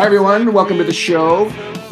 Hi, everyone. Welcome to the show.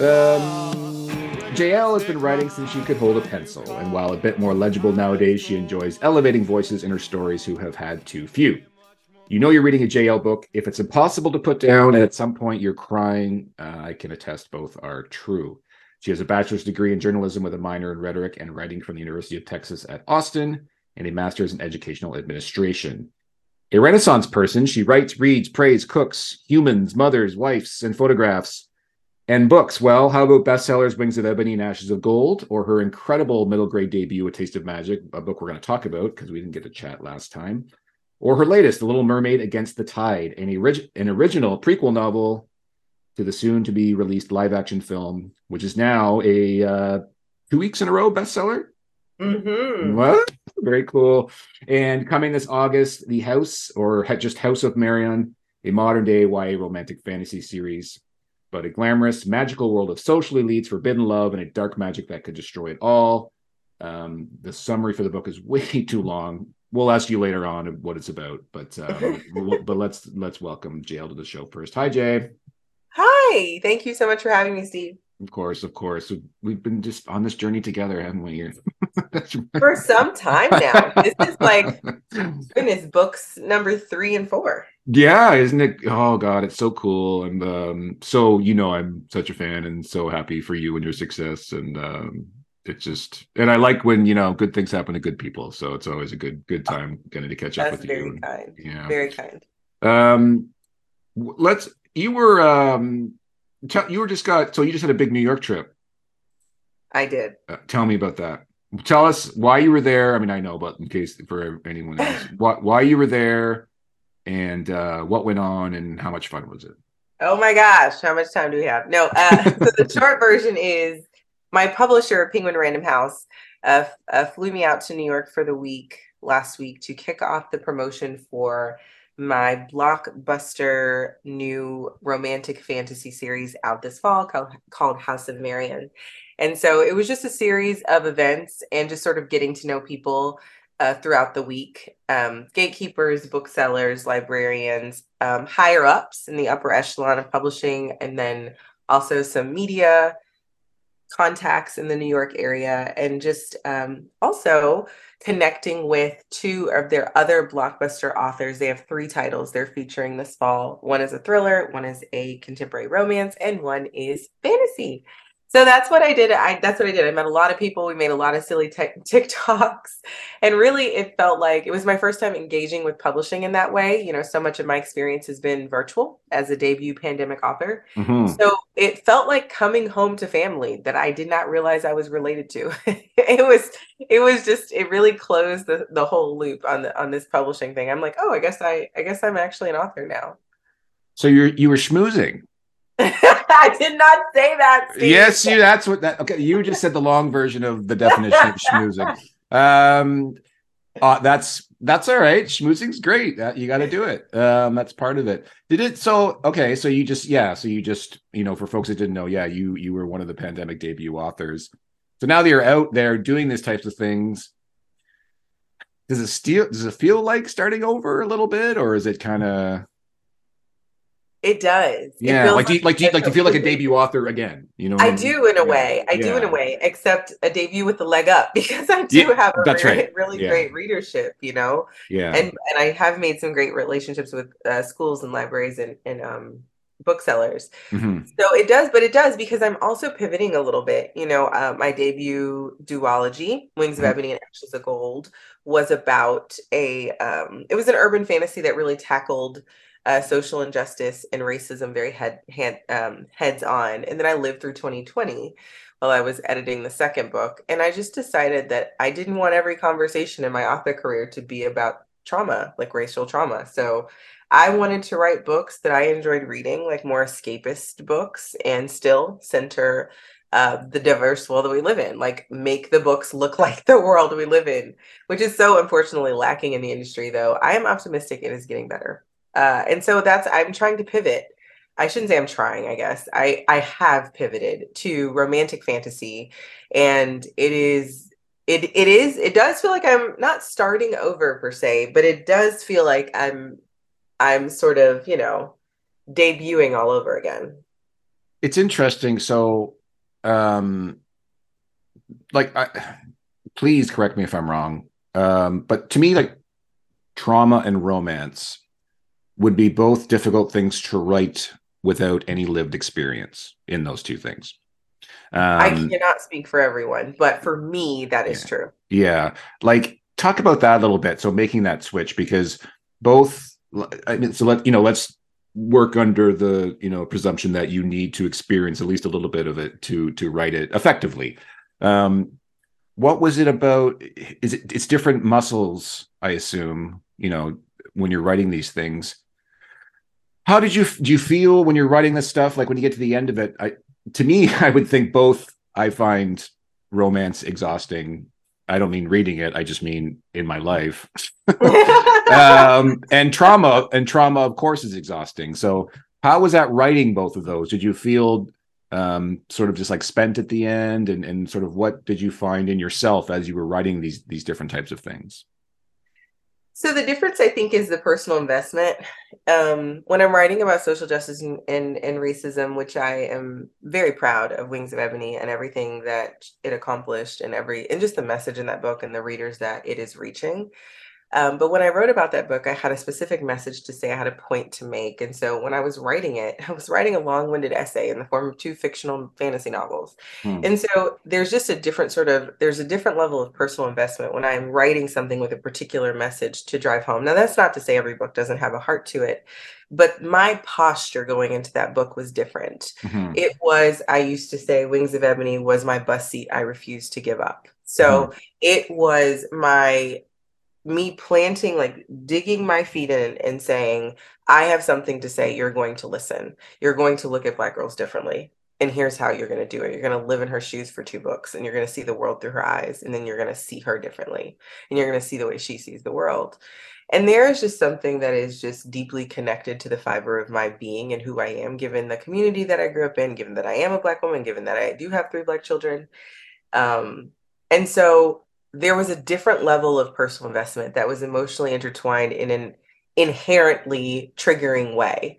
JL has been writing since she could hold a pencil, and while a bit more legible nowadays, she enjoys elevating voices in her stories who have had too few. You know you're reading a JL book if it's impossible to put down, and at some point you're crying. I can attest both are true. She has a bachelor's degree in journalism with a minor in rhetoric and writing from the University of Texas at Austin, and a master's in educational administration. A Renaissance person, she writes, reads, prays, cooks, humans, mothers, wives, and photographs, and books. Well, how about bestsellers Wings of Ebony and Ashes of Gold, or her incredible middle grade debut, A Taste of Magic, a book we're going to talk about because we didn't get to chat last time, or her latest, The Little Mermaid Against the Tide, an original prequel novel to the soon-to-be released live-action film, which is now a 2 weeks in a row bestseller. Mm-hmm. What? Very cool. And coming this August, The House, or just House of Marion, a modern-day YA romantic fantasy series about a glamorous, magical world of social elites, forbidden love, and a dark magic that could destroy it all. The summary for the book is way too long. We'll ask you later on what it's about, but let's welcome JL to the show first. Hi, Jay. Hi. Thank you so much for having me, Steve. Of course. We've been just on this journey together, haven't we? For some time now. This is like, goodness, books number 3 and 4. Yeah, isn't it? Oh God, it's so cool. And so I'm such a fan and so happy for you and your success. And it's just, and I like when good things happen to good people. So it's always a good time getting to catch up That's with very you. kind. Yeah. Very kind. Um, let's. You were you were just got so you just had a big New York trip. I did. Tell me about that. Tell us why you were there. I mean, I know, but in case for anyone else, why you were there, and what went on, and how much fun was it? Oh my gosh, how much time do we have? No, so the short version is my publisher, Penguin Random House, flew me out to New York for the week last week to kick off the promotion for my blockbuster new romantic fantasy series out this fall called House of Marion. And so it was just a series of events and just sort of getting to know people throughout the week, gatekeepers, booksellers, librarians, higher ups in the upper echelon of publishing, and then also some media contacts in the New York area, and just also connecting with 2 of their other blockbuster authors. They have 3 titles they're featuring this fall. One is a thriller, one is a contemporary romance, and one is fantasy. So that's what I did. That's what I did. I met a lot of people. We made a lot of silly TikToks. And really, it felt like it was my first time engaging with publishing in that way. So much of my experience has been virtual as a debut pandemic author. Mm-hmm. So it felt like coming home to family that I did not realize I was related to. It really closed the whole loop on this publishing thing. I'm like, oh, I guess I'm actually an author now. So you were schmoozing. I did not say that, Steve. Yes, that's what that. Okay, you just said the long version of the definition of schmoozing. Um, that's all right. Schmoozing's great. You got to do it. That's part of it. Did it? So okay. So you just for folks that didn't know, yeah, you were one of the pandemic debut authors. So now that you're out there doing these types of things, does it feel like starting over a little bit, or is it kind of It does. It yeah? feels Like do you feel like a debut author again? You know what I I mean? do in a Yeah, way. I do in a yeah, way, except a debut with the leg up because I yeah. do have a That's right. really Yeah, great readership, yeah. and I have made some great relationships with schools and libraries and booksellers. Mm-hmm. So it does, but it does because I'm also pivoting a little bit. My debut duology, Wings of Mm-hmm. Ebony and Ashes of Gold, was about it was an urban fantasy that really tackled social injustice and racism very heads on. And then I lived through 2020 while I was editing the second book, and I just decided that I didn't want every conversation in my author career to be about trauma, like racial trauma. So I wanted to write books that I enjoyed reading, like more escapist books, and still center the diverse world that we live in, like make the books look like the world we live in, which is so unfortunately lacking in the industry, though. I am optimistic it is getting better. And so I'm trying to pivot. I shouldn't say I'm trying, I guess. I have pivoted to romantic fantasy, and it does feel like I'm not starting over per se, but it does feel like I'm sort of, debuting all over again. it's interesting. So, um, like, please correct me if I'm wrong. But to me, like trauma and romance would be both difficult things to write without any lived experience in those two things. I Um, cannot speak for everyone, but for me, that is yeah, true. yeah. Like, talk about that a little bit. So making that switch because both. I mean, so let's work under the presumption that you need to experience at least a little bit of it to write it effectively. Um, what was it about? It's different muscles, I assume, when you're writing these things. How do you feel when you're writing this stuff? Like when you get to the end of it, to me, I would think both. I find romance exhausting. I don't mean reading it. I just mean in my life. And trauma, of course, is exhausting. So, how was that writing both of those? Did you feel sort of just like spent at the end, and sort of what did you find in yourself as you were writing these different types of things? So the difference, I think, is the personal investment. When I'm writing about social justice and racism, which I am very proud of Wings of Ebony and everything that it accomplished and just the message in that book and the readers that it is reaching. But when I wrote about that book, I had a specific message to say, I had a point to make. And so when I was writing it, I was writing a long-winded essay in the form of two fictional fantasy novels. Hmm. And so there's a different level of personal investment when I'm writing something with a particular message to drive home. Now, that's not to say every book doesn't have a heart to it, but my posture going into that book was different. Hmm. It was, I used to say, Wings of Ebony was my bus seat I refused to give up. Hmm. So it was my me planting, like digging my feet in and saying, I have something to say. You're going to listen. You're going to look at Black girls differently. And here's how you're going to do it. You're going to live in her shoes for 2 books and you're going to see the world through her eyes. And then you're going to see her differently. And you're going to see the way she sees the world. And there is just something that is just deeply connected to the fiber of my being and who I am, given the community that I grew up in, given that I am a Black woman, given that I do have 3 Black children. Um, and so there was a different level of personal investment that was emotionally intertwined in an inherently triggering way.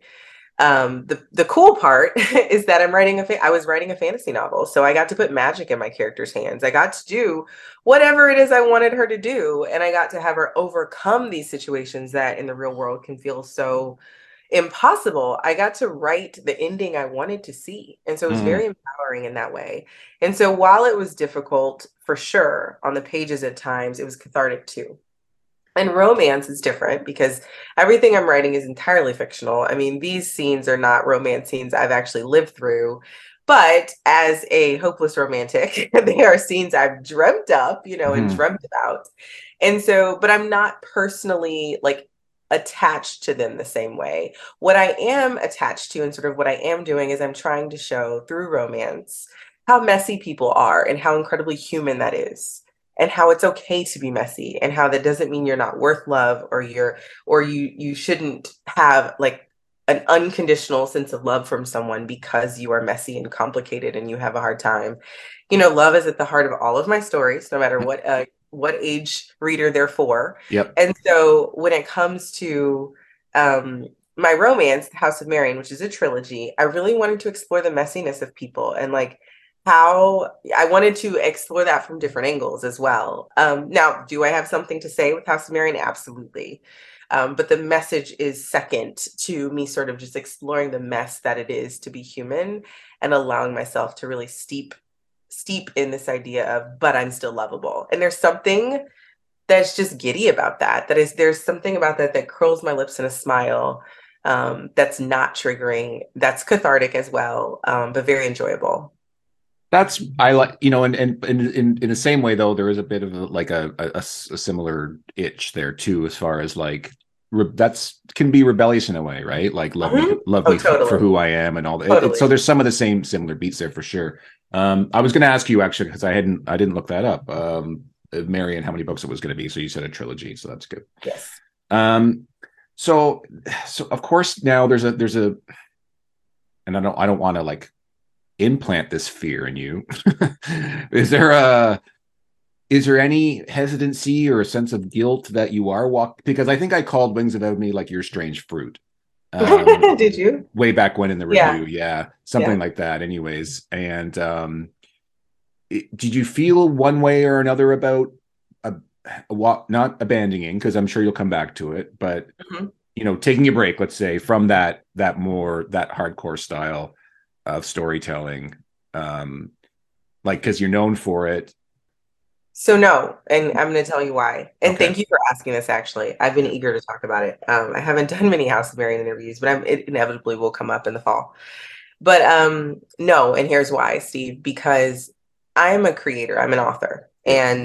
The cool part is that I was writing a fantasy novel, so I got to put magic in my character's hands. I got to do whatever it is I wanted her to do, and I got to have her overcome these situations that in the real world can feel so impossible. I got to write the ending I wanted to see. And so it was Hmm. very empowering in that way. And so while it was difficult for sure on the pages at times, it was cathartic too. And romance is different because everything I'm writing is entirely fictional. I mean, these scenes are not romance scenes I've actually lived through. But as a hopeless romantic, they are scenes I've dreamt up, and Hmm. dreamt about. And so, but I'm not personally like attached to them the same way. What I am attached to and sort of what I am doing is I'm trying to show through romance how messy people are and how incredibly human that is and how it's okay to be messy and how that doesn't mean you're not worth love or you shouldn't have like an unconditional sense of love from someone because you are messy and complicated and you have a hard time. Love is at the heart of all of my stories, no matter what age reader they're for. Yep. And so when it comes to um my romance, The House of Marion, which is a trilogy, I really wanted to explore the messiness of people and like how I wanted to explore that from different angles as well. Now, do I have something to say with House of Marion? Absolutely. But the message is second to me sort of just exploring the mess that it is to be human and allowing myself to really steep in this idea of, but I'm still lovable. And there's something that's just giddy about that. There's something about that that curls my lips in a smile. That's not triggering. That's cathartic as well, but very enjoyable. That's I like and in the same way though there is a bit of a similar itch there too as far as like that's can be rebellious in a way, right? Like Mhm. love Oh, me for totally. who I am and all that. So Totally. there's some of the same similar beats there for sure. I was going to ask you actually because I didn't look that up. Marion, how many books it was going to be? So you said a trilogy, so that's good. Yes. Um, so so of course now there's a and I don't want to like implant this fear in you. is there a is there any hesitancy or a sense of guilt that you are walk because I think I called Wings of Ebony like your strange fruit. Did you? way back when in the Yeah. review. Yeah, something Yeah. like that. Anyways, and did you feel one way or another about a, not abandoning, because I'm sure you'll come back to it, but Mhm. taking a break, let's say, from that hardcore style of storytelling, um, like because you're known for it. So no, and I'm going to tell you why. And Okay. thank you for asking this. Actually, I've been Yeah. eager to talk about it. I haven't done many House of Marion interviews, but it inevitably will come up in the fall. But no, and here's why, Steve. Because I'm a creator. I'm an author, Yeah. and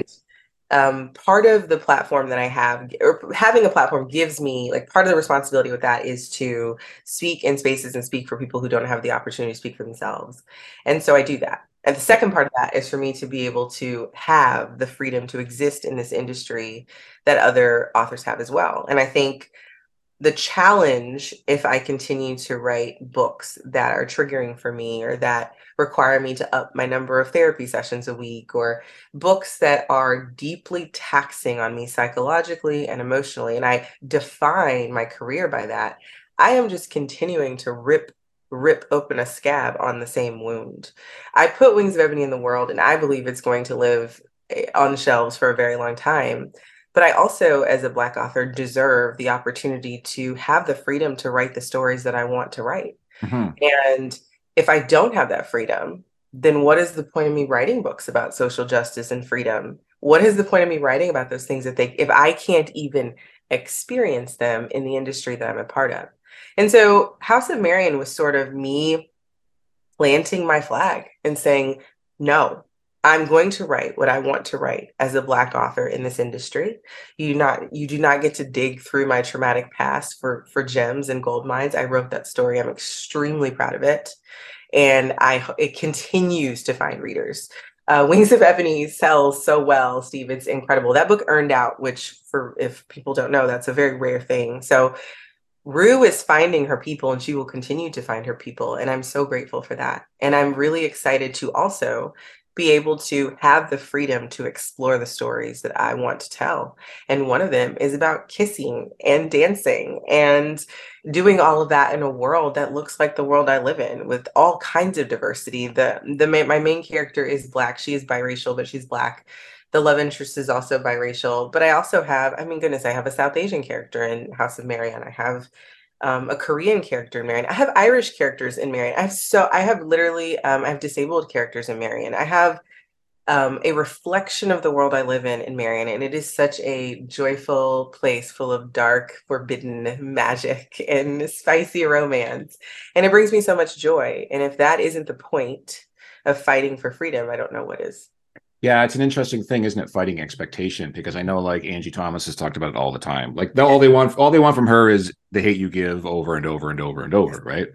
part of the platform that I have, or having a platform, gives me like part of the responsibility with that is to speak in spaces and speak for people who don't have the opportunity to speak for themselves. And so I do that. And the Yeah. second part of that is for me to be able to have the freedom to exist in this industry that other authors have as well. And I think the challenge, if I continue to write books that are triggering for me or that require me to up my number of therapy sessions a week, or books that are deeply taxing on me psychologically and emotionally, and I define my career by that, I am just continuing to rip open a scab on the same wound. I put Wings of Ebony in the world, and I believe it's going to live on shelves for a very long time. But I also, as a Black author, deserve the opportunity to have the freedom to write the stories that I want to write. Mhm. And if I don't have that freedom, then what is the point of me writing books about social justice and freedom? What is the point of me writing about those things if I can't even experience them in the industry that I'm a part of? And so House of Marion was sort of me planting my flag and saying, no, I'm going to write what I want to write as a Black author in this industry. You do not get to dig through my traumatic past for gems and gold mines. I wrote that story. I'm extremely proud of it. And it continues to find readers. Wings of Ebony sells so well, Steve. It's incredible. That book earned out, which, for if people don't know, that's a very rare thing. So Rue is finding her people, and she will continue to find her people. And I'm so grateful for that. And I'm really excited to also be able to have the freedom to explore the stories that I want to tell. And one of them is about kissing and dancing and doing all of that in a world that looks like the world I live in, with all kinds of diversity. My main character is Black. She is biracial, but she's Black. The love interest is also biracial, but I also have, I mean, goodness, I have a South Asian character in House of Marion. I have a Korean character in Marion. I have Irish characters in Marion. I have literally, I have disabled characters in Marion. I have a reflection of the world I live in Marion, and it is such a joyful place full of dark, forbidden magic and spicy romance, and it brings me so much joy. And if that isn't the point of fighting for freedom, I don't know what is. Yeah, it's an interesting thing, isn't it? Fighting expectation, because I know like Angie Thomas has talked about it all the time. Like Yes. all they want from her is the hate you give over and over and over and over, right?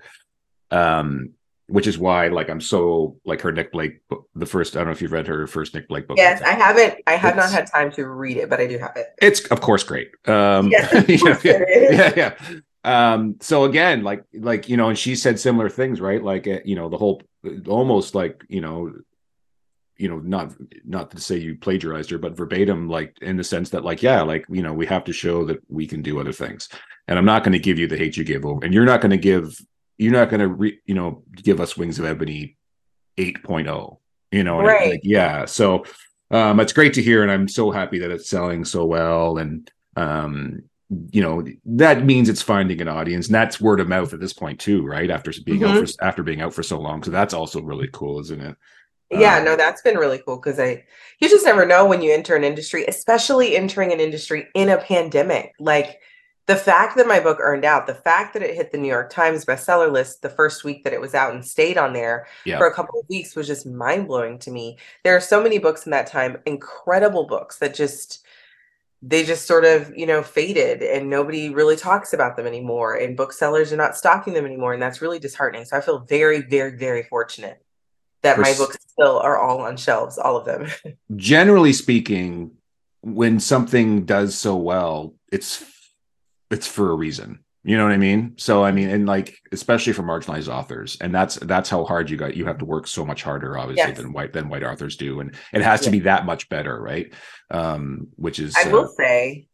Um, which is why like I'm so like her Nick Blake book, the first. I don't know if you've read her first Nick Blake book. Yes, I haven't. I have not It's had time to read it, but I do have it. it's of course great. Yes, of Yeah, course yeah, it is. yeah, yeah. So again, like and she said similar things, right? Like the whole almost like not to say you plagiarized her, but verbatim, like in the sense that like, yeah, like, we have to show that we can do other things. And I'm not going to give you the hate you give over, and you're not going to, give us Wings of Ebony 8.0, Right. yeah. So, it's great to hear. And I'm so happy that it's selling so well. And, that means it's finding an audience, and that's word of mouth at this point too, right? Hmm. After being out for so long. So that's also really cool, isn't it? Yeah, Um, no, that's been really cool because you just never know when you enter an industry, especially entering an industry in a pandemic. Like the fact that my book earned out, the fact that it hit the New York Times bestseller list the first week that it was out and stayed on there yeah. for a couple of weeks was just mind blowing to me. There are so many books in that time, incredible books that they just sort of, faded and nobody really talks about them anymore. And booksellers are not stocking them anymore. And that's really disheartening. So I feel very, very, very fortunate that For my books still are all on shelves, all of them. generally speaking, when something does so well, it's for a reason. You know what I mean? So I mean, and like especially for marginalized authors, and that's how hard you have to work so much harder, obviously, Yes. than white authors do, and it has to Yes. be that much better, right? Which is I will say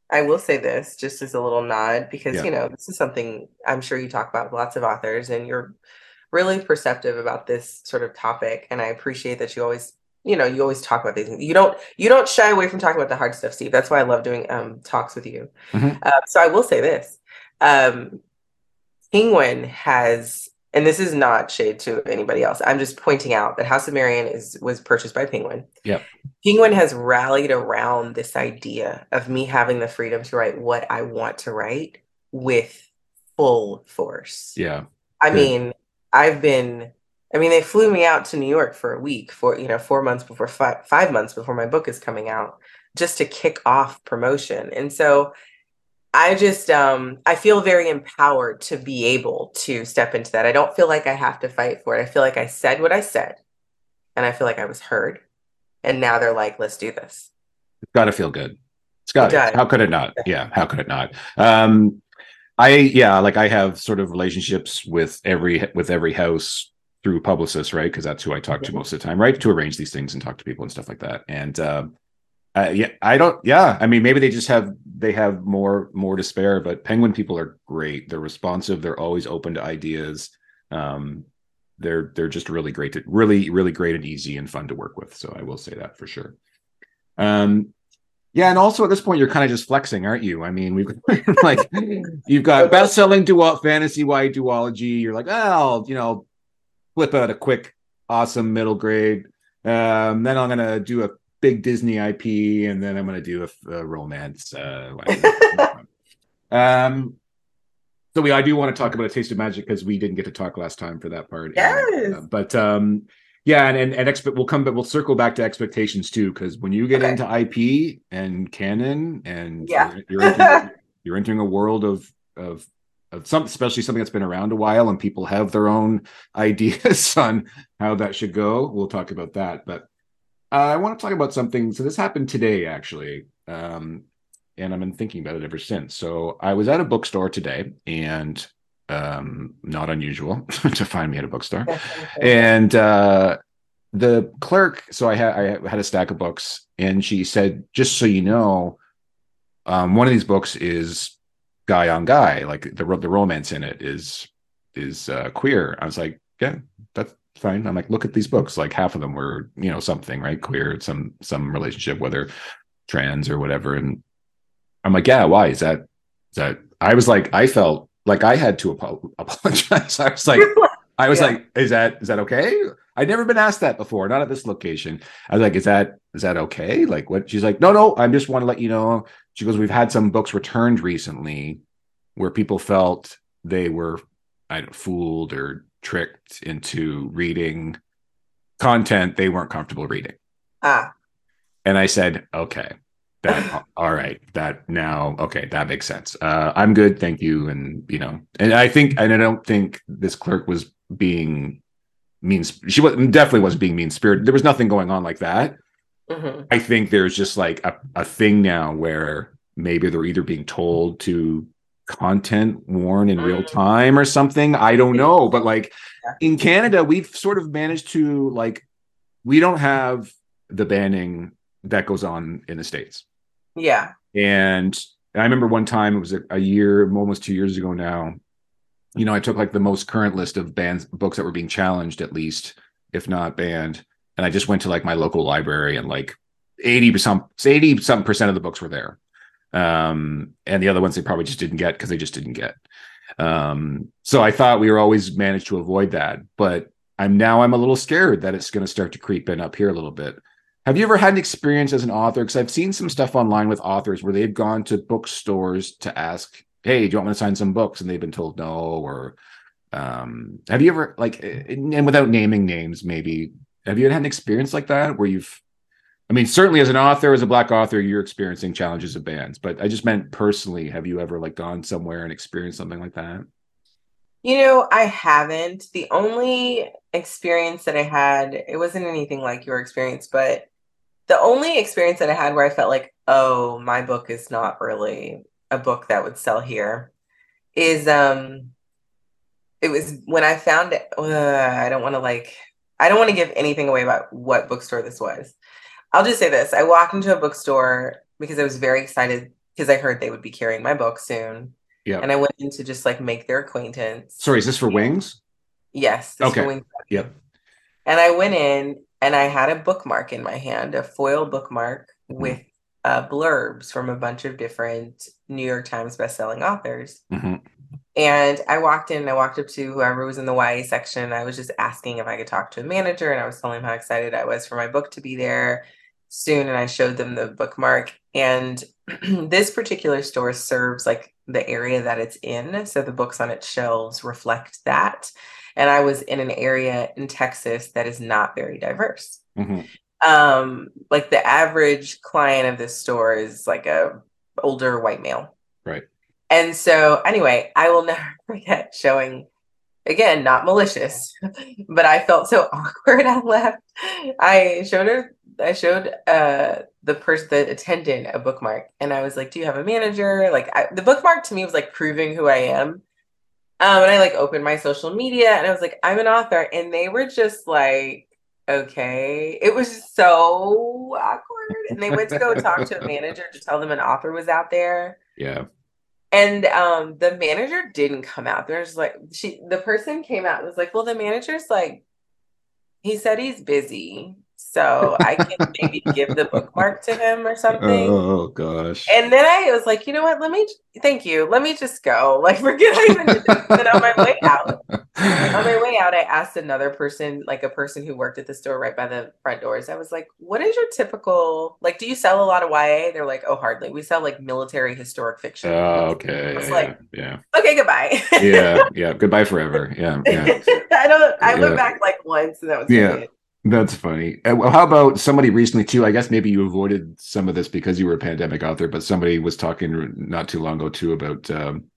I will say this just as a little nod because, Yeah. you know, this is something I'm sure you talk about with lots of authors and you're really perceptive about this sort of topic. And I appreciate that you always, you know, you always talk about these things. You don't shy away from talking about the hard stuff, Steve. That's why I love doing talks with you. Hmm. So I will say this. Um, Penguin has, and this is not shade to anybody else. I'm just pointing out that House of Marion was purchased by Penguin. Yeah. Penguin has rallied around this idea of me having the freedom to write what I want to write with full force. Yeah. I Good. mean, I've been, I mean, they flew me out to New York for a week, for, you know, 4 months before, 5 months before my book is coming out, just to kick off promotion. And so I just, I feel very empowered to be able to step into that. I don't feel like I have to fight for it. I feel like I said what I said, and I feel like I was heard. And now they're like, let's do this. It's got to feel good. It's It got it. does. How could it not? Yeah. How could it not? Like I have sort of relationships with every house through publicists, right? Because that's who I talk to most of the time, right? To arrange these things and talk to people and stuff like that. And yeah, I don't. Yeah, I mean, maybe they have more to spare, but Penguin people are great. They're responsive. They're always open to ideas. Um, they're just really great and easy and fun to work with. So I will say that for sure. Um, yeah, and also at this point, you're kind of just flexing, aren't you? I mean, we've like you've got best-selling fantasy wide duology. You're like, oh, flip out a quick, awesome middle grade. Then I'm gonna do a big Disney IP, and then I'm gonna do a romance. Um, so I do want to talk about A Taste of Magic because we didn't get to talk last time for that part. Yes. But yeah, we'll circle back to expectations too, because when you get into IP and canon, and Yeah. you're entering a world of some, especially something that's been around a while, and people have their own ideas on how that should go. We'll talk about that, but I want to talk about something. So this happened today, actually. And I've been thinking about it ever since. So I was at a bookstore today, and not unusual to find me at a bookstore. And the clerk, so I had a stack of books, and she said, "Just so you know, one of these books is guy on guy, like the romance in it is queer." I was like, "Yeah, that's fine." I'm like, "Look at these books. Like half of them were, something, right? Queer, some relationship, whether trans or whatever." And I'm like, "Yeah, why is that?" I was like, I felt like I had to apologize. I was Yeah. like, is that okay? I'd never been asked that before, not at this location. I was like, is that okay? Like what? She's like, no, I just want to let you know. She goes, we've had some books returned recently where people felt they were fooled or tricked into reading content they weren't comfortable reading. Ah. And I said, okay, that all right, that now okay, that makes sense. I'm good, thank you. And and I don't think this clerk was being mean. She definitely wasn't being mean spirited. There was nothing going on like that. Mm-hmm. I think there's just like a thing now where maybe they're either being told to content warn in real time or something. I don't know, but like in Canada, we've sort of managed to like we don't have the banning that goes on in the States. Yeah. And I remember one time, it was a year, almost 2 years ago now. I took like the most current list of books that were being challenged, at least, if not banned. And I just went to like my local library, and like 80 something percent of the books were there. And the other ones they probably just didn't get because they just didn't get. So I thought we were always managed to avoid that, but I'm a little scared that it's going to start to creep in up here a little bit. Have you ever had an experience as an author? Because I've seen some stuff online with authors where they've gone to bookstores to ask, "Hey, do you want me to sign some books?" And they've been told no. Or have you ever and without naming names, maybe have you had an experience like that where I mean, certainly as an author, as a Black author, you're experiencing challenges of bans, but I just meant personally, have you ever like gone somewhere and experienced something like that? I haven't. The only experience that I had, it wasn't anything like your experience, but the only experience that I had where I felt like, oh, my book is not really a book that would sell here is it was when I found it. I don't want to give anything away about what bookstore this was. I'll just say this. I walked into a bookstore because I was very excited because I heard they would be carrying my book soon. Yep. And I went in to just like make their acquaintance. Sorry, is this for Wings? Yes, this for Okay. Wings. Yep. And I went in and I had a bookmark in my hand, a foil bookmark Hmm. with blurbs from a bunch of different New York Times bestselling authors. Hmm. And I walked in and I walked up to whoever was in the YA section. And I was just asking if I could talk to a manager. And I was telling him how excited I was for my book to be there soon. And I showed them the bookmark. And this particular store serves like the area that it's in. So the books on its shelves reflect that. And I was in an area in Texas that is not very diverse. Hmm. Like the average client of this store is like a older white male. Right. And so, anyway, I will never forget showing, again, not malicious, but I felt so awkward. I left. I showed the attendant a bookmark, and I was like, "Do you have a manager?" Like, the bookmark to me was like proving who I am. And I like opened my social media, and I was like, "I'm an author," and they were just like, "Okay." It was so awkward, and they went to go talk to a manager to tell them an author was out there. Yeah. And the manager didn't come out. There's like the person came out and was like, well, the manager's like, he said he's busy. So I can maybe give the bookmark to him or something. Oh gosh. And then I was like, you know what? Thank you. Let me just go. Like, forget I even did this. And on my way out, I asked another person, like a person who worked at the store right by the front doors. I was like, what is your typical, like, do you sell a lot of YA? They're like, oh, hardly. We sell like military historic fiction. Oh, I was okay. like, Yeah. Yeah. okay, goodbye. Yeah. Yeah. Goodbye forever. Yeah. Yeah. I went Yeah. back like once and that was really Yeah. it. That's funny. Well, how about somebody recently too? I guess maybe you avoided some of this because you were a pandemic author, but somebody was talking not too long ago too about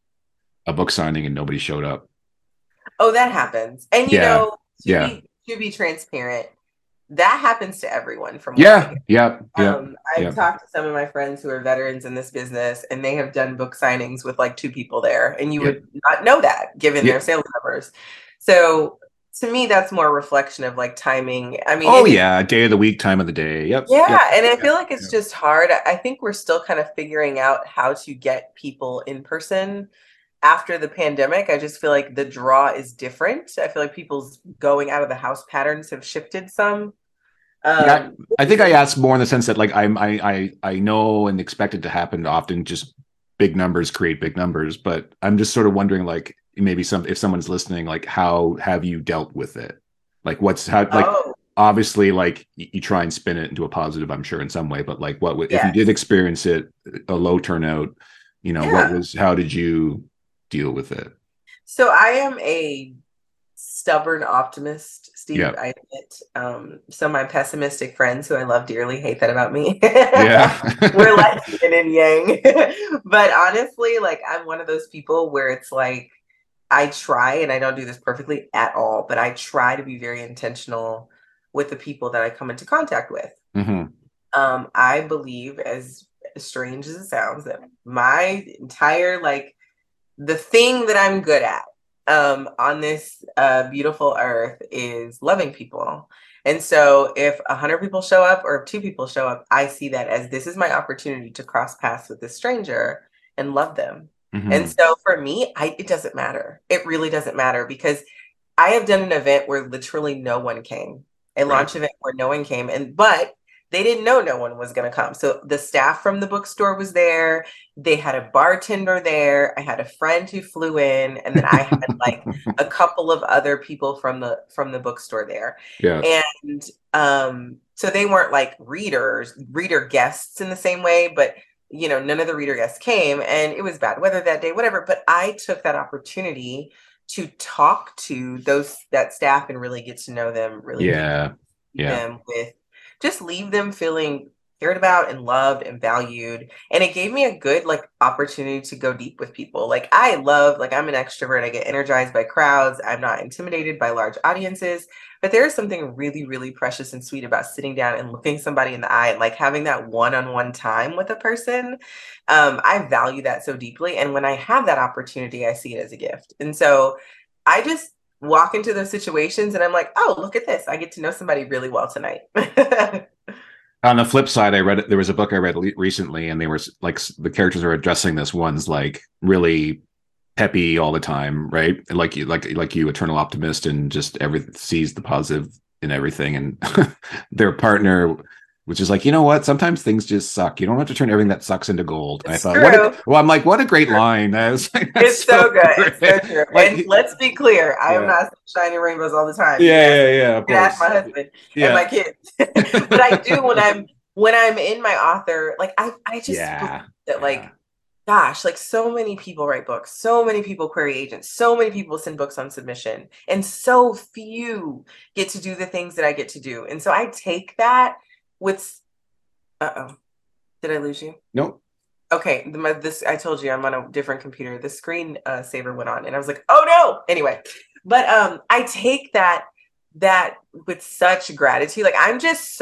a book signing and nobody showed up. Oh, that happens. And you Yeah. know, Yeah. to be transparent, that happens to everyone from what I Yeah. get. Yeah. Yeah. I've Yeah. talked to some of my friends who are veterans in this business, and they have done book signings with like two people there, and you Yeah. would not know that given Yeah. their sales numbers. So to me, that's more a reflection of like timing. I mean, Oh it is, yeah. Day of the week, time of the day. Yep. Yep. yeah, and I Yep. feel like it's Yep. just hard. I think we're still kind of figuring out how to get people in person after the pandemic. I just feel like the draw is different. I feel like people's going out of the house patterns have shifted some. Yeah, I Which is think I asked more in the sense that like I know and expect it to happen often. Just big numbers create big numbers, but I'm just sort of wondering like maybe some if someone's listening, like how have you dealt with it? Like what's how like oh, obviously like you try and spin it into a positive, I'm sure in some way, but like if you did yes. experience it a low turnout, what Yeah. was how did you deal with it? So I am a stubborn optimist, Steve. Yeah, I admit. So my pessimistic friends, who I love dearly, hate that about me. We're yeah, like yin and yang. But honestly, like I'm one of those people where it's like I try, and I don't do this perfectly at all, but I try to be very intentional with the people that I come into contact with. hmm, I believe, as strange as it sounds, that my entire like the thing that I'm good at on this beautiful earth is loving people. And so if 100 people show up or if two people show up, I see that as this is my opportunity to cross paths with this stranger and love them. And hmm, so for me, it doesn't matter. It really doesn't matter because I have done an event where literally no one came, a right, launch event where no one came, but they didn't know no one was going to come. So the staff from the bookstore was there. They had a bartender there. I had a friend who flew in, and then I had like a couple of other people from the bookstore there. yeah, And so they weren't like reader guests in the same way, but none of the reader guests came, and it was bad weather that day, whatever. But I took that opportunity to talk to that staff and really get to know them really deeply, yeah, yeah. them with just leave them feeling cared about and loved and valued. And it gave me a good like opportunity to go deep with people. Like I'm an extrovert. I get energized by crowds. I'm not intimidated by large audiences. But there is something really, really precious and sweet about sitting down and looking somebody in the eye and like having that one-on-one time with a person. I value that so deeply. And when I have that opportunity, I see it as a gift. And so I just walk into those situations and I'm like, oh, look at this. I get to know somebody really well tonight. On the flip side, I read it. There was a book I read recently, and they were like the characters are addressing this. One's like really peppy all the time, right? Like you, eternal optimist, and just every sees the positive in everything. And their partner, which is like, you know what? Sometimes things just suck. You don't have to turn everything that sucks into gold. And I It's thought, true. I'm like, what a great line. I was like, that's It's so good. great. It's so true. And Like, let's be clear, I am yeah, not shining rainbows all the time. yeah, of You can ask course, my husband and yeah, my kids. But I do when I'm in my author, like I just believe yeah, that yeah. like gosh, like so many people write books, so many people query agents, so many people send books on submission, and so few get to do the things that I get to do. And so I take that with uh-oh. Did I lose you? Nope. Okay, this I told you I'm on a different computer. The screen saver went on, and I was like, "Oh no!" Anyway, but I take that with such gratitude. Like I'm just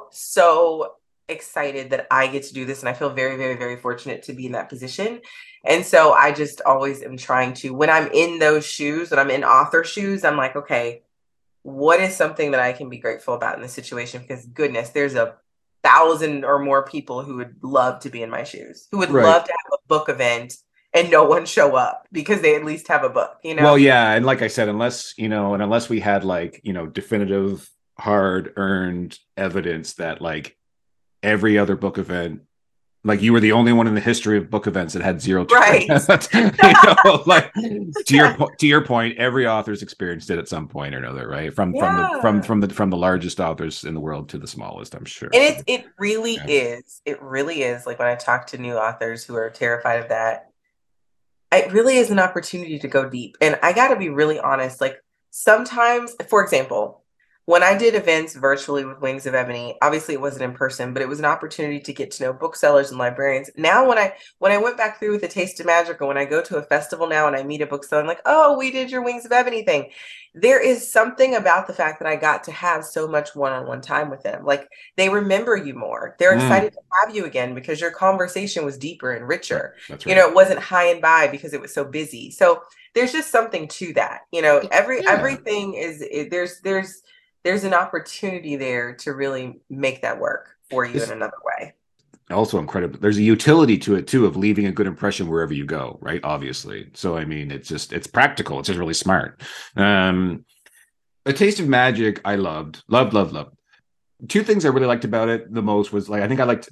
so excited that I get to do this, and I feel very very very fortunate to be in that position. And so I just always am trying to when I'm in those shoes, when I'm in author shoes, I'm like, okay, what is something that I can be grateful about in this situation? Because goodness, there's a thousand or more people who would love to be in my shoes, who would Right. love to have a book event and no one show up because they at least have a book, you Well, know? yeah, and like I said, unless we had like, definitive hard earned evidence that like every other book event, like you were the only one in the history of book events that had zero Right. turnout. Like to your point, every author's experienced it at some point or another, right? Yeah. From the largest authors in the world to the smallest, I'm sure. And So it really yeah. is. It really is. Like when I talk to new authors who are terrified of that, it really is an opportunity to go deep. And I got to be really honest. Like sometimes, for example, when I did events virtually with Wings of Ebony, obviously it wasn't in person, but it was an opportunity to get to know booksellers and librarians. Now, when I went back through with the Taste of Magic, or when I go to a festival now and I meet a bookseller, I'm like, oh, we did your Wings of Ebony thing. There is something about the fact that I got to have so much one-on-one time with them. Like they remember you more. They're Mm, excited to have you again because your conversation was deeper and right. richer. That's You right. know, it wasn't high and by because it was so busy. So there's just something to that. You know, Yeah. everything there's an opportunity there to really make that work for you in It's another way. also incredible. There's a utility to it too of leaving a good impression wherever you go, right? Obviously. So I mean, it's practical. It's just really smart. Um, A Taste of Magic, I loved. Two things I really liked about it the most was like I think I liked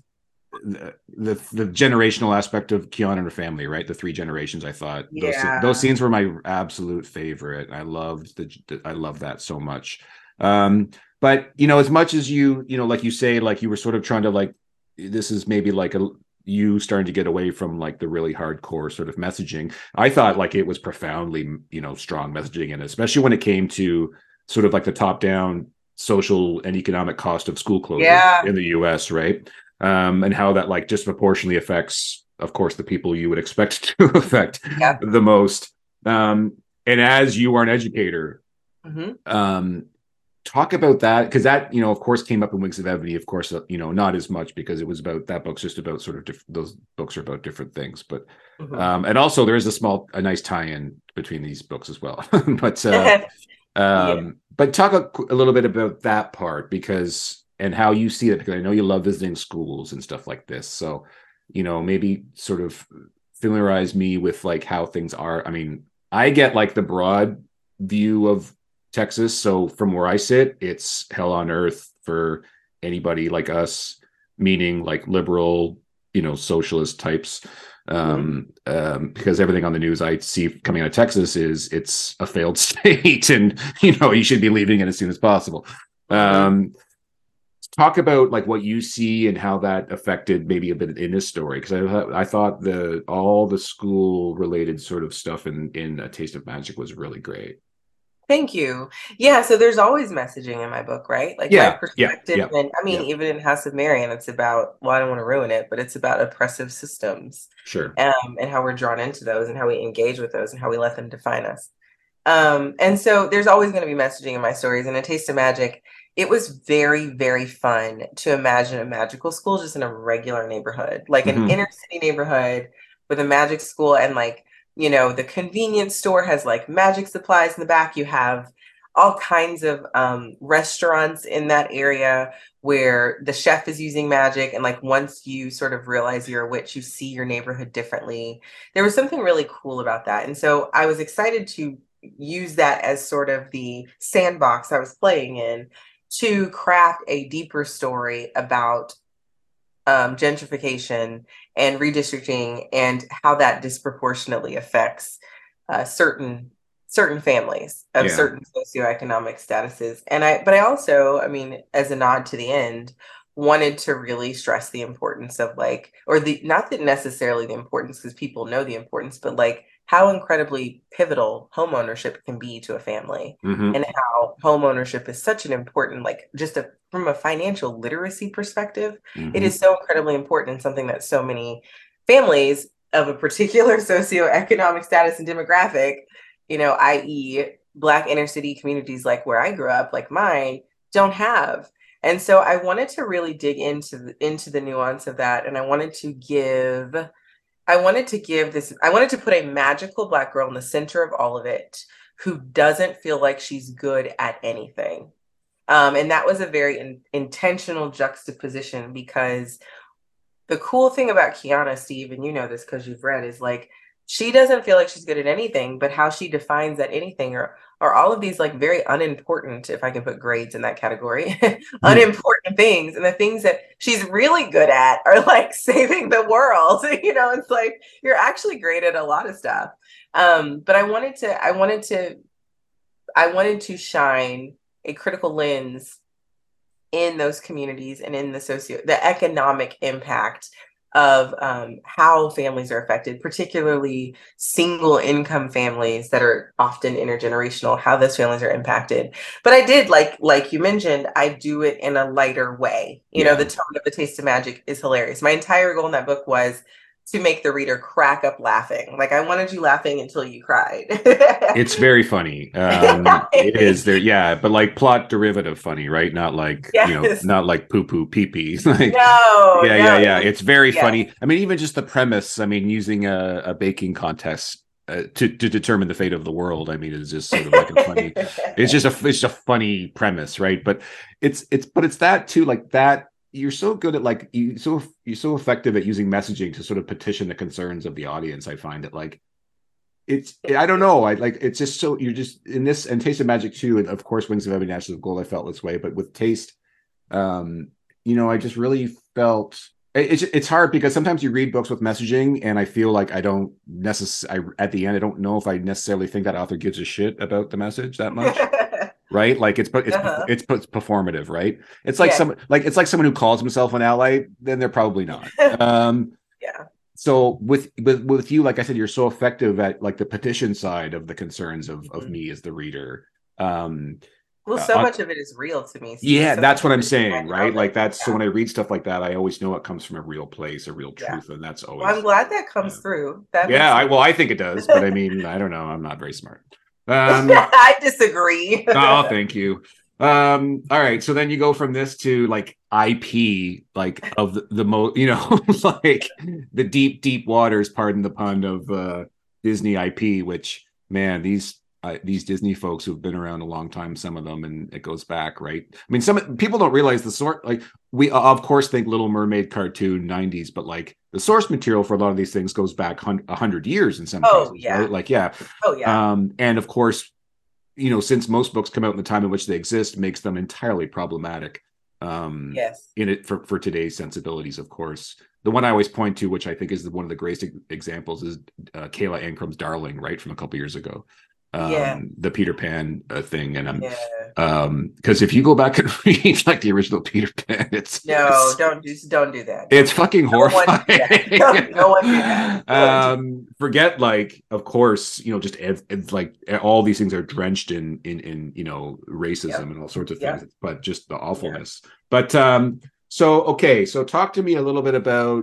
the generational aspect of Keanu and her family, right? The three generations. I thought those Yeah. scenes were my absolute favorite. I love that so much. But as much as like you say, like you were sort of trying to like this is maybe like a you starting to get away from like the really hardcore sort of messaging. I thought like it was profoundly strong messaging, and especially when it came to sort of like the top down social and economic cost of school closure Yeah. in the US, right? And how that like disproportionately affects, of course, the people you would expect to affect Yeah. the most. And as you are an educator, Hmm. um, talk about that because that of course came up in Wings of Ebony. Of course, not as much because it was about that book's just about sort of those books are about different things, but Hmm. and also there is a nice tie-in between these books as well. Yeah. But talk a little bit about that part because and how you see it because I know you love visiting schools and stuff like this. So, maybe sort of familiarize me with like how things are. I mean, I get like the broad view of Texas. So from where I sit, it's hell on earth for anybody like us, meaning like liberal, socialist types Hmm. because everything on the news I see coming out of Texas is it's a failed state, and you should be leaving it as soon as possible. Hmm. Um, Talk about like what you see and how that affected maybe a bit in this story because I thought the all the school related sort of stuff in A Taste of Magic was really great. Thank you. Yeah, so there's always messaging in my book, right? Like my Yeah, yeah, perspective, yeah, and I mean, yeah. even in House of Marion, it's about, well, I don't want to ruin it, but it's about oppressive systems, Sure. and how we're drawn into those and how we engage with those and how we let them define us. And so there's always going to be messaging in my stories. And A Taste of Magic, it was very, very fun to imagine a magical school just in a regular neighborhood, like an Hmm. inner city neighborhood with a magic school. And like, the convenience store has like magic supplies in the back. You have all kinds of restaurants in that area where the chef is using magic, and like once you sort of realize you're a witch, you see your neighborhood differently. There was something really cool about that, and so I was excited to use that as sort of the sandbox I was playing in to craft a deeper story about gentrification and redistricting and how that disproportionately affects certain families of Yeah. certain socioeconomic statuses. But I also, I mean, as a nod to the end, wanted to really stress the importance of like, or the not that necessarily the importance because people know the importance, but like how incredibly pivotal home ownership can be to a family, Hmm. and how home ownership is such an important, like just from a financial literacy perspective, it Hmm. is so incredibly important and something that so many families of a particular socioeconomic status and demographic, i.e., Black inner city communities like where I grew up, like mine, don't have. And so I wanted to really dig into the nuance of that, and I wanted to put a magical Black girl in the center of all of it who doesn't feel like she's good at anything. And that was a very intentional juxtaposition because the cool thing about Kiana, Steve, and you know this because you've read, is like she doesn't feel like she's good at anything, but how she defines that anything are all of these like very unimportant, if I can put grades in that category, unimportant things. And the things that she's really good at are like saving the world. It's like you're actually great at a lot of stuff. But I wanted to shine a critical lens in those communities and in the economic impact of how families are affected, particularly single income families that are often intergenerational, how those families are impacted. But I did, like you mentioned, I do it in a lighter way. Yeah. The tone of The Taste of Magic is hilarious. My entire goal in that book was to make the reader crack up laughing. Like I wanted you laughing until you cried. It's very funny. It is there, yeah, but like plot derivative funny, right? Not like, Yes. not like poo poo pee pee. Like, No, yeah, yeah, no. yeah. It's very Yes. funny. I mean, even just the premise. I mean, using a baking contest to determine the fate of the world. I mean, it's just sort of like a funny. It's a funny premise, right? But it's that too, like that. You're so good at like you're so effective at using messaging to sort of petition the concerns of the audience. I find it like I don't know. I like it's just so you're just in this and Taste of Magic too, and of course Wings of Ebony Ashes of Gold. I felt this way, but with Taste, um, I just really felt it's hard because sometimes you read books with messaging, and I feel like I don't necessarily at the end I don't know if I necessarily think that author gives a shit about the message that much. Right, like Uh-huh. it's performative, right? It's like Yeah. it's like someone who calls himself an ally, then they're probably not. Yeah. So with you, like I said, you're so effective at like the petition side of the concerns of Mhm. me as the reader. Um, Well, so uh, much of it is real to me, Steve. yeah, So much that's what of I'm it is saying, my right? Like childhood. that's so Yeah. when I read stuff like that, I always know it comes from a real place, a real Yeah. truth, and that's Well, I'm always glad that yeah. comes through. That Yeah, makes me. I think it does, but I mean, I don't know. I'm not very smart. Um, I disagree. oh, thank you. All right, so then you go from this to like IP, like of the most, like the deep waters, pardon the pun, of Disney IP, which man, these Disney folks who've been around a long time, some of them, and it goes back, right? I mean, some people don't realize the sort, like we of course think Little Mermaid cartoon 90s, but like the source material for a lot of these things goes back 100 years in some Oh cases, right? yeah. Like, yeah. Oh yeah. And of course, since most books come out in the time in which they exist, makes them entirely problematic Yes. in it for today's sensibilities, of course. The one I always point to, which I think is one of the greatest examples, is Kayla Ancrum's Darling, right, from a couple years ago. Yeah. The Peter Pan thing, and Yeah. because if you go back and read like the original Peter Pan, No, don't do that. it's Don't do that. fucking No one do that. horrifying. No one do that. No one do Forget like, of course, just it's like all these things are drenched in racism Yep. and all sorts of things, Yep. but just the Yeah. awfulness. But so okay, so talk to me a little bit about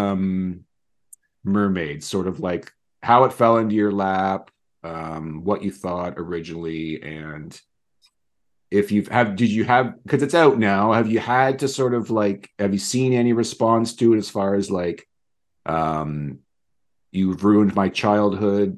Mermaids, sort of like how it fell into your lap, what you thought originally, and if did you have, because it's out now, have you had to sort of like, have you seen any response to it as far as like um You've ruined my childhood.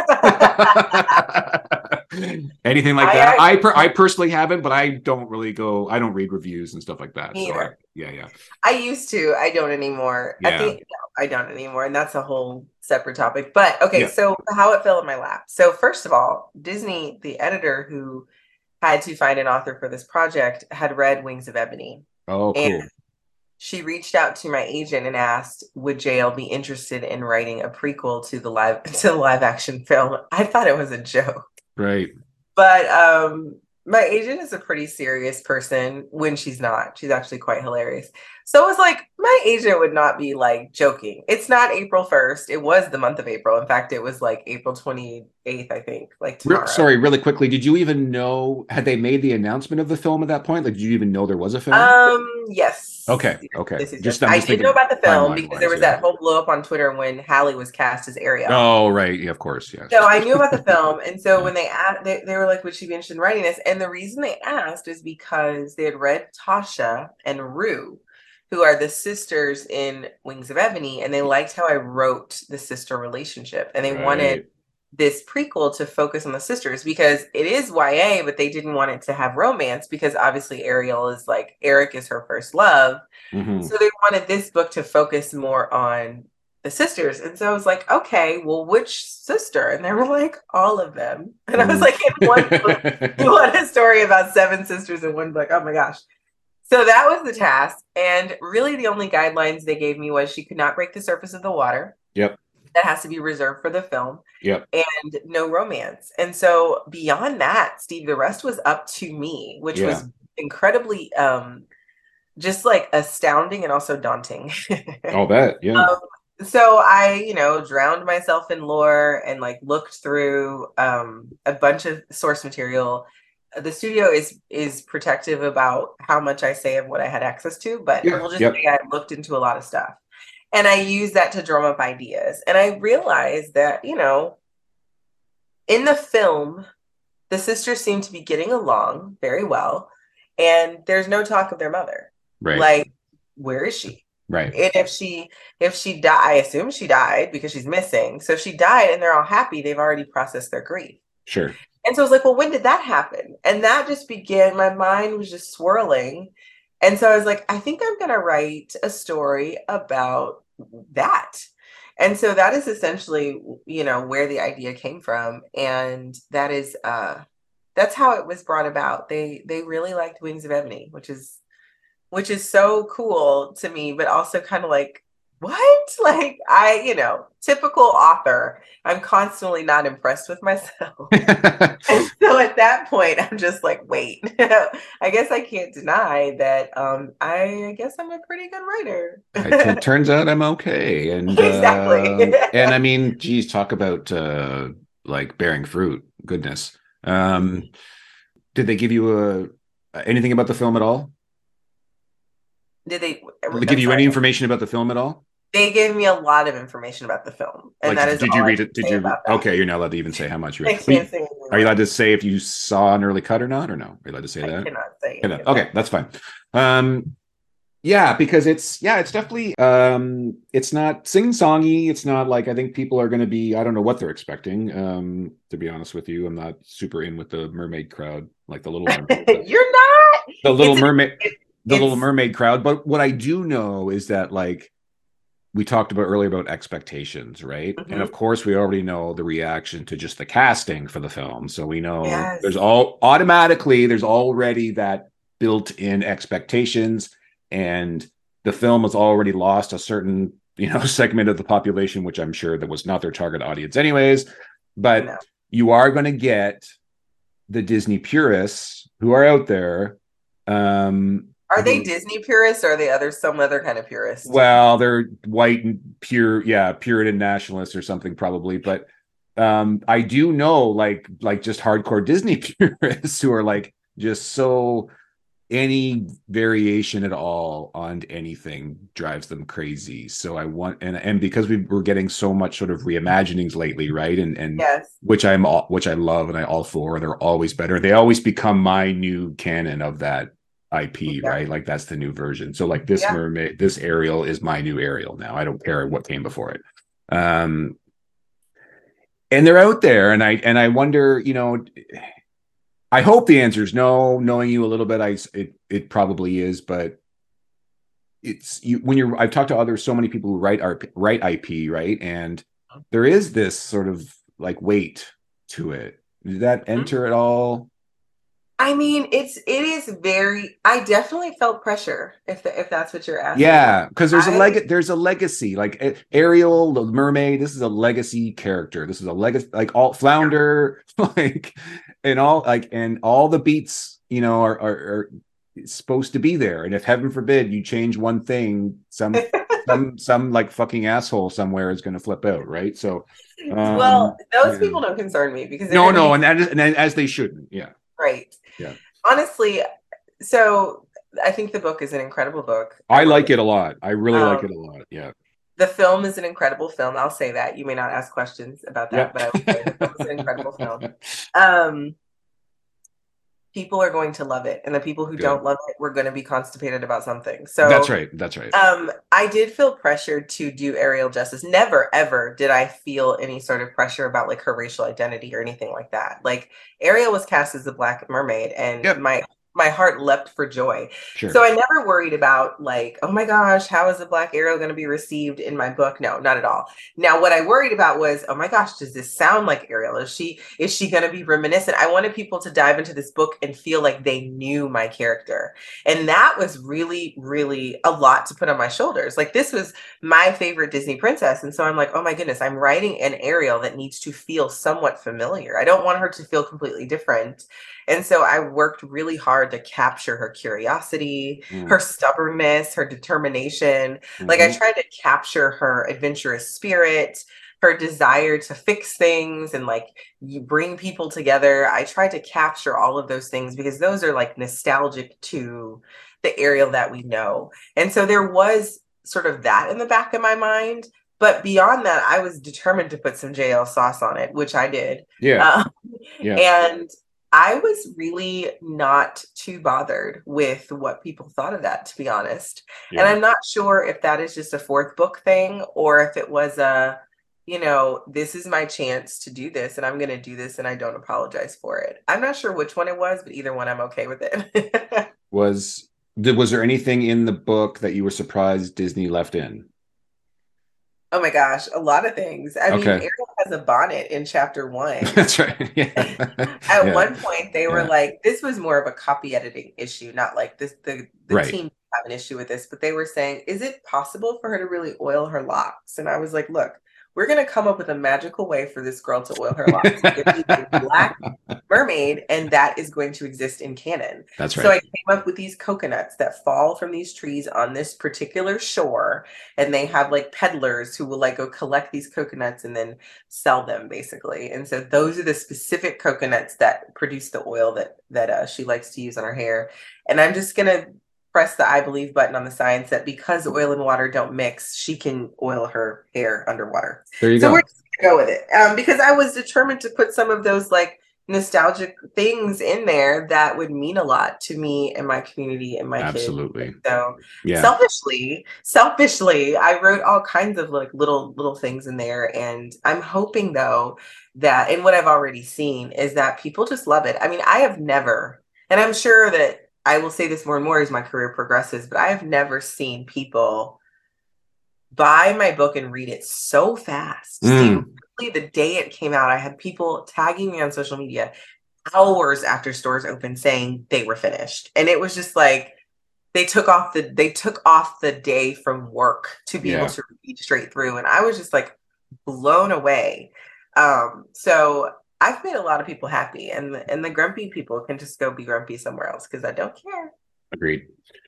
Anything like that. I I personally haven't, but I don't really go. I don't read reviews and stuff like that. me So either. yeah, I used to. I don't anymore. I yeah, think no, I don't anymore, and that's a whole separate topic. But okay, yeah. so how it fell in my lap. So first of all, Disney, the editor who had to find an author for this project, had read Wings of Ebony, Oh, and cool. she reached out to my agent and asked, "Would JL be interested in writing a prequel to the live action film?" I thought it was a joke. Right. But my agent is a pretty serious person when she's not. She's actually quite hilarious. So it was like my agent would not be like joking. It's not April 1st. It was the month of April. In fact, it was like April 28th, I think, like tomorrow. Sorry, really quickly. Did you even know, had they made the announcement of the film at that point? Like, did you even know there was a film? Yes. Okay, okay. Yes. I'm I just did know thinking about the film timeline because there wise. was Yeah. that whole blow up on Twitter when Hallie was cast as Ariel. Oh, right. Yeah, of course. Yes. So I knew about the film, and so Yeah. when they asked, they were like, "Would she be interested in writing this?" And the reason they asked is because they had read Tasha and Rue, who are the sisters in Wings of Ebony, and they liked how I wrote the sister relationship, and they wanted Right. this prequel to focus on the sisters because it is YA, but they didn't want it to have romance because obviously Ariel is like Eric is her first love, Hmm. so they wanted this book to focus more on the sisters. And so I was like, okay, well, which sister? And they were like, all of them. And I was Mm. like, in one book, you want a story about 7 sisters in one book. Oh my gosh. So that was the task. And really, the only guidelines they gave me was she could not break the surface of the water. Yep. That has to be reserved for the film Yep. and no romance. And so beyond that, Steve, the rest was up to me, which Yeah. was incredibly just like astounding and also daunting. I'll bet. Yeah. Um, so I, drowned myself in lore and like looked through a bunch of source material. The studio is protective about how much I say of what I had access to, but Yeah. we'll just Yep. say I looked into a lot of stuff. And I use that to drum up ideas. And I realized that, in the film, the sisters seem to be getting along very well, and there's no talk of their mother. Right. Like, where is she? Right. And if she died, I assume she died because she's missing. So if she died and they're all happy, they've already processed their grief. Sure. And so I was like, well, when did that happen? And that just began, my mind was just swirling. And so I was like, I think I'm going to write a story about that. And so that is essentially, where the idea came from. And that's how it was brought about. They really liked Wings of Ebony, which is so cool to me, but also kind of like, what? Like typical author, I'm constantly not impressed with myself. And so at that point, I'm just like, wait, I guess I can't deny that I guess I'm a pretty good writer. It turns out I'm okay. Exactly. And I mean, geez, talk about like bearing fruit. Goodness. Um, did they give you anything about the film at all? Did they Did they give I'm you any sorry. information about the film at all? They gave me a lot of information about the film, and Like, that is did you all I read can it? Did say you? about that. Okay, you're not allowed to even say how much you I read. can't say anything Are you more. allowed to say if you saw an early cut or not, or no? Are you allowed to say I that? cannot say any of Okay, that. that's fine. Yeah, because it's definitely it's not sing-songy. It's not like I think people are going to be. I don't know what they're expecting. To be honest with you, I'm not super in with the mermaid crowd, like the Little Mermaid, You're not. the Little It's an, Mermaid, the Little it's Mermaid crowd. But what I do know is that like we talked about earlier about expectations, right? And of mhm. course, we already know the reaction to just the casting for the film. So we know Yes. there's already that built-in expectations, and the film has already lost a certain segment of the population, which I'm sure that was not their target audience, anyways. But No. you are going to get the Disney purists who are out there Are they who Disney purists or are they some other kind of purist? well, they're white and pure, yeah, Puritan nationalists or something probably. But I do know like just hardcore Disney purists who are like just so any variation at all on anything drives them crazy. So I want and because we're getting so much sort of reimaginings lately, right? And Yes. which I love and I all for. They're always better. They always become my new canon of that IP, Yeah. right? Like that's the new version. So like Yeah. this Ariel is my new Ariel now. I don't care what came before it. and they're out there, and I wonder, I hope the answer is no. Knowing you a little bit, it probably is, but it's you when you're. I've talked to so many people who write IP, right, and there is this sort of like weight to it. Did that enter at all? I mean, it is very. I definitely felt pressure. If that's what you're asking, Yeah, because there's a legacy. Like Ariel, the mermaid. This is a legacy character. This is a legacy, like all Flounder, like and all the beats, are supposed to be there. And if heaven forbid you change one thing, some like fucking asshole somewhere is going to flip out, right? So, well, those yeah. people don't concern me because No, and as they shouldn't. Yeah, right. yeah. Honestly, so I think the book is an incredible book. I like it a lot. I really like it a lot. Yeah. The film is an incredible film. I'll say that. You may not ask questions about that, but I would say the film is an incredible film. People are going to love it, and the people who don't love it, we're going to be constipated about something. So that's right. I did feel pressured to do Ariel justice. Never ever did I feel any sort of pressure about like her racial identity or anything like that. Like Ariel was cast as the Black Mermaid, and my heart leapt for joy. Sure. So I never worried about like, oh my gosh, how is the Black Ariel going to be received in my book? No, not at all. Now, what I worried about was, oh my gosh, does this sound like Ariel? Is she going to be reminiscent? I wanted people to dive into this book and feel like they knew my character. And that was really, really a lot to put on my shoulders. Like this was my favorite Disney princess. And so I'm like, oh my goodness, I'm writing an Ariel that needs to feel somewhat familiar. I don't want her to feel completely different. And so I worked really hard to capture her curiosity, her stubbornness, her determination. Like I tried to capture her adventurous spirit, her desire to fix things and like you bring people together. I tried to capture all of those things because those are like nostalgic to the Ariel that we know. And so there was sort of that in the back of my mind. But beyond that, I was determined to put some JL sauce on it, which I did. Yeah. And I was really not too bothered with what people thought of that, to be honest. Yeah. And I'm not sure if that is just a fourth book thing or if it was this is my chance to do this and I'm going to do this and I don't apologize for it. I'm not sure which one it was, but either one, I'm okay with it. Was there anything in the book that you were surprised Disney left in? Oh my gosh, a lot of things. I mean, Ariel has a bonnet in chapter 1. That's right. Yeah. At one point, they were like, this was more of a copy editing issue, not like this. The team have an issue with this, but they were saying, is it possible for her to really oil her locks? And I was like, look, we're going to come up with a magical way for this girl to oil her locks. A Black Mermaid, and that is going to exist in canon. That's right. So I came up with these coconuts that fall from these trees on this particular shore, and they have like peddlers who will like go collect these coconuts and then sell them, basically. And so those are the specific coconuts that produce the oil that she likes to use on her hair. And I'm just gonna press the I believe button on the science that because oil and water don't mix, she can oil her hair underwater. There you go. So we're just gonna go with it because I was determined to put some of those like nostalgic things in there that would mean a lot to me and my community and my Absolutely. kids. So selfishly, I wrote all kinds of like little things in there. And I'm hoping though that, and what I've already seen is that people just love it. I mean, I have never, and I'm sure that I will say this more and more as my career progresses, but I have never seen people buy my book and read it so fast. The day it came out, I had people tagging me on social media hours after stores opened saying they were finished. And it was just like they took off the day from work to be able to read straight through. And I was just like blown away. So I've made a lot of people happy, and the grumpy people can just go be grumpy somewhere else because I don't care. Agreed.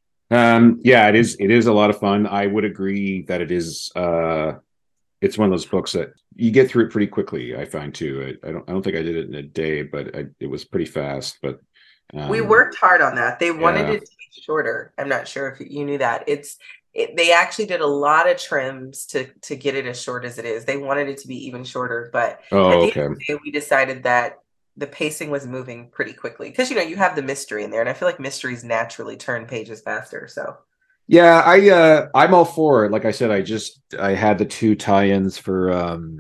It is a lot of fun. I would agree that it is it's one of those books that you get through it pretty quickly, I find too. I don't think I did it in a day, but it was pretty fast. But we worked hard on that. They wanted it to be shorter. I'm not sure if you knew that. They actually did a lot of trims to get it as short as it is. They wanted it to be even shorter, but at the end of the day, we decided that the pacing was moving pretty quickly because you have the mystery in there, and I feel like mysteries naturally turn pages faster. So yeah, I'm all for it. Like I said, I had the 2 tie-ins for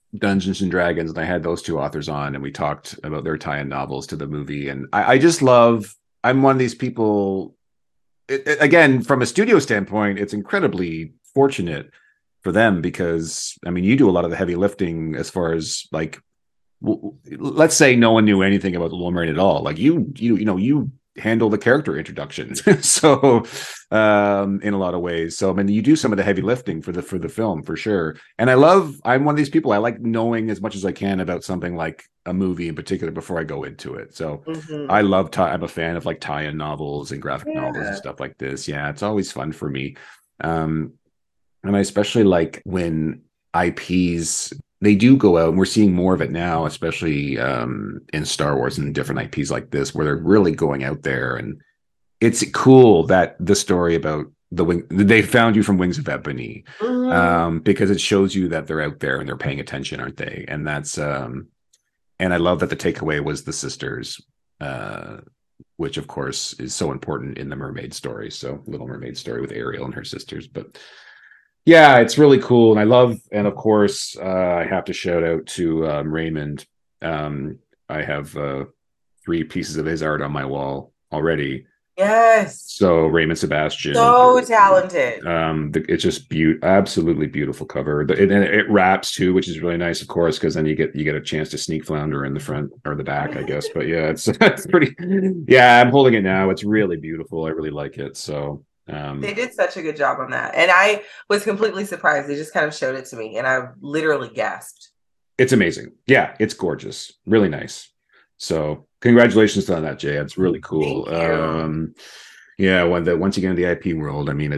Dungeons and Dragons, and I had those two authors on, and we talked about their tie-in novels to the movie. And I just love. I'm one of these people. Again, from a studio standpoint, it's incredibly fortunate for them because I mean, you do a lot of the heavy lifting as far as like, let's say no one knew anything about the Little Mermaid at all. Like you handle the character introduction, so in a lot of ways. So I mean, you do some of the heavy lifting for the film for sure. And I'm one of these people. I like knowing as much as I can about something like a movie in particular before I go into it. So Mhm. I love I'm a fan of like tie-in novels and graphic novels and Yeah. stuff like this. Yeah, it's always fun for me. Um, and I especially like when IPs they do go out, and we're seeing more of it now, especially in Star Wars and different IPs like this, where they're really going out there. And it's cool that the story about the wing they found you from Wings of Ebony, Mhm. because it shows you that they're out there and they're paying attention, aren't they? And that's and I love that the takeaway was the sisters, which of course is so important in the mermaid story. So Little Mermaid story with Ariel and her sisters. But yeah, it's really cool. And I love, and of course, I have to shout out to Raymond. Um, I have three pieces of his art on my wall already. Yes. So Raymond Sebastian, So talented. it's just absolutely beautiful cover. And it wraps too, which is really nice, of course, because then you get a chance to sneak flounder in the front or the back, I guess. But yeah, it's it's pretty. Yeah, I'm holding it now. It's really beautiful. I really like it. So They did such a good job on that. And I was completely surprised. They just kind of showed it to me and I literally gasped. it's amazing. Yeah, it's gorgeous. Really nice. So congratulations on that, Jay. It's really cool. Thank you. Yeah, once you get in the IP world, I mean,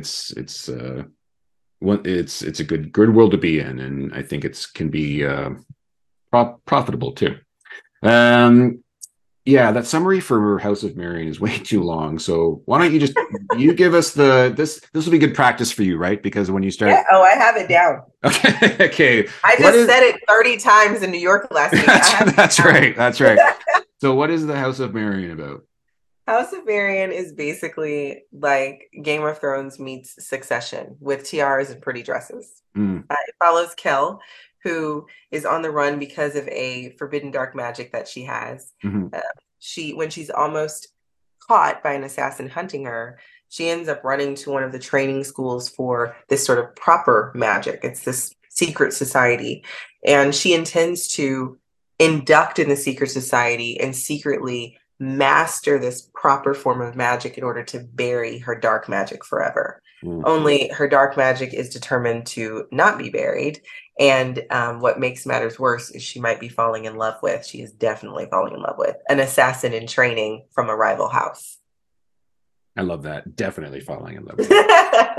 it's a good world to be in, and I think it's can be profitable too. Um, yeah, that summary for House of Marion is way too long. So why don't you give us this will be good practice for you, right? Because when you Yeah. start, Oh, I have it down. okay, okay, I what just is said it 30 times in New York last week. I have that's right, that's it right. down. So what is the House of Marion about? House of Varian is basically like Game of Thrones meets Succession with tiaras and pretty dresses. Mm, It follows Kel, who is on the run because of a forbidden dark magic that she has. mhm, When she's almost caught by an assassin hunting her, she ends up running to one of the training schools for this sort of proper magic. It's this secret society, and she intends to induct in the secret society and secretly master this proper form of magic in order to bury her dark magic forever. mm. Only her dark magic is determined to not be buried. And what makes matters worse is she might be falling in love with, she is definitely falling in love with, an assassin in training from a rival house. I love that. Definitely falling in love with it.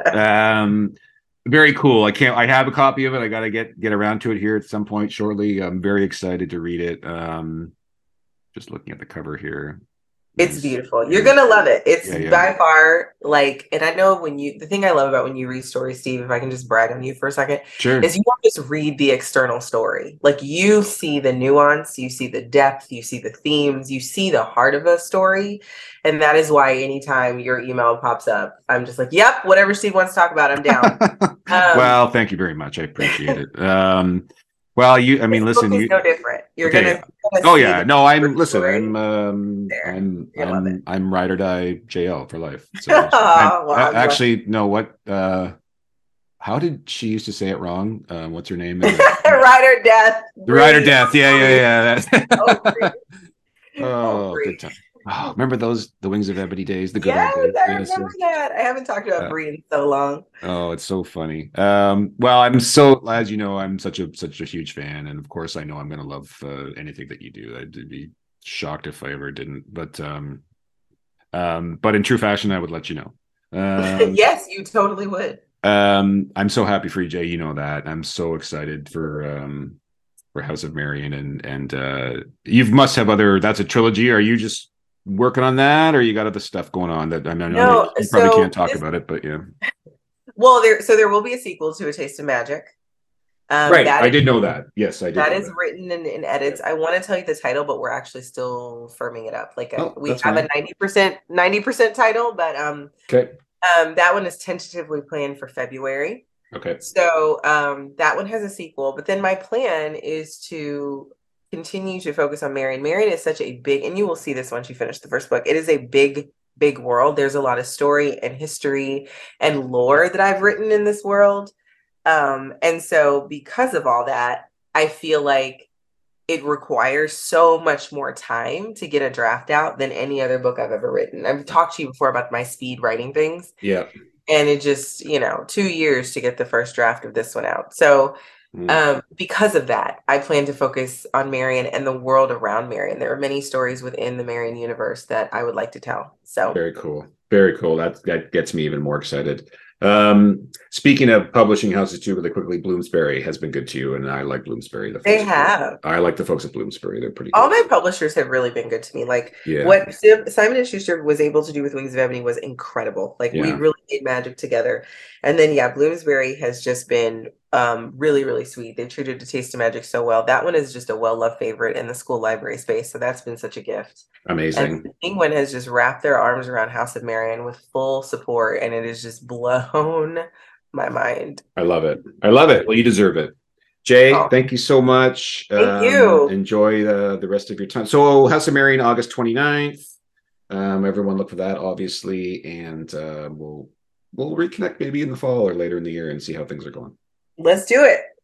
Very cool. I have a copy of it. I got to get around to it here at some point shortly. I'm very excited to read it. Just looking at the cover here. It's Nice. beautiful. You're Yeah. gonna love it. It's Yeah, yeah. by far like, and I know the thing I love about when you read stories, Steve, if I can just brag on you for a second, Sure. is you don't just read the external story. Like you see the nuance, you see the depth, you see the themes, you see the heart of a story. And that is why anytime your email pops up, I'm just like, yep, whatever Steve wants to talk about, I'm down. Um, Well, thank you very much. I appreciate it. Well, I this mean, book listen, is no different. okay. Gonna Oh see yeah. the No, listen, story there. You love it. I'm ride or die JL for life. So I'm Oh, well, I'm glad. actually, no, what, how did she used to say it wrong? What's her name Ride or death. the ride or Breathe. death. Yeah, yeah, Oh, yeah. breathe. Oh, Oh, breathe. good time. Oh, remember the Wings of Ebony days, the good old Yes, days. I Yes, remember yes. that. I haven't talked about Uh, Brie in so long. oh, it's so funny. Well, I'm so, as you know, I'm such a huge fan, and of course, I know I'm gonna love anything that you do. I'd be shocked if I ever didn't. But in true fashion, I would let you know. Um, Yes, you totally would. I'm so happy for you, Jay. You know that. I'm so excited for House of Marion, and you must have other. That's a trilogy. Are you just working on that, or you got other stuff going on that I mean, I know No, you probably so can't talk this about it, but yeah. there will be a sequel to A Taste of Magic. Right. That I is did know that. Yes, I did that know is that. written in Yeah. edits. I want to tell you the title, but we're actually still firming it up. Like Oh, we that's have a fine. 90% title, but Okay. that one is tentatively planned for February. Okay. So that one has a sequel, but then my plan is to continue to focus on Marion. Marion is such a big, and you will see this once you finish the first book. It is a big, big world. There's a lot of story and history and lore that I've written in this world. And so because of all that, I feel like it requires so much more time to get a draft out than any other book I've ever written. I've talked to you before about my speed writing things, Yeah. and it just, 2 years to get the first draft of this one out. So, Mm. because of that, I plan to focus on Marion and the world around Marion. There are many stories within the Marion universe that I would like to tell. So, Very cool. Very cool. That gets me even more excited. Speaking of publishing houses too, really quickly, Bloomsbury has been good to you, and I like Bloomsbury. they have. I like the folks at Bloomsbury. They're pretty All good. my publishers have really been good to me. Like Yeah. what Simon and Schuster was able to do with Wings of Ebony was incredible. Like we Yeah. really made magic together. And then yeah, Bloomsbury has just been really, really sweet. They've treated A Taste of Magic so well. That one is just a well-loved favorite in the school library space. So that's been such a gift. And Amazing. Penguin has just wrapped their arms around House of Marion with full support, and it has just blown my mind. I love it. I love it. Well, you deserve it. Jay, Oh, thank you so much. thank you. Enjoy the rest of your time. So House of Marion, August 29th. Everyone look for that, obviously, and we'll reconnect maybe in the fall or later in the year and see how things are going. Let's do it.